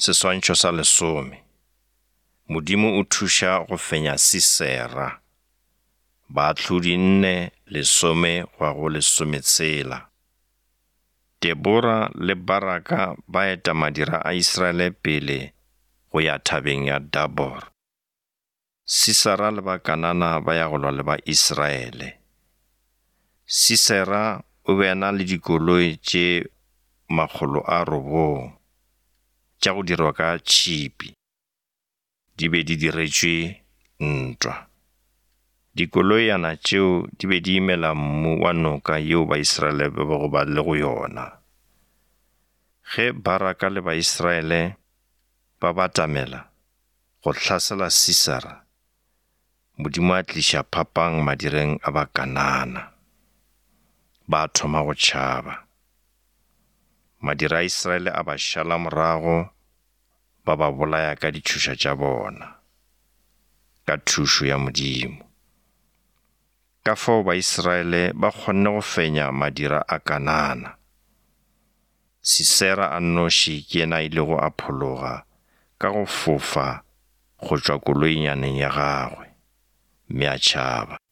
Seswantšho sa 10. Modimo o thuša go fenya Sisera. Baahlodi 4:10 go 16. Debora le Baraka ba eta madira a Israele pele go ya thabeng ya Dabor. Sisera le Bakanana ba ya go lwa le ba Israele. Sisera o be a na le dikoloi tše 900 tša go dirwa ka tšhipi. Di be di diretšwe ntwa. Dikoloiana tšeo di be di imela mmu wa noka yeo ba Israele ba bego ba le go yona. Ge Baraka le ba Israele ba batamela go hlasela Sisera, Modimo a tliša phapang madireng a Bakanana. Ba thoma go tšhaba. Madira a Israele a ba šala morago, ba ba bolaya ka ditšhoša tša bona, ka thušo ya Modimo. Ka fao ba Israele ba kgonne go fenya madira a Kanana. Sisera a nnoši ke yena a ilego a phologa ka go fofa go tšwa koloinyaneng ya gagwe, mme a tšhaba.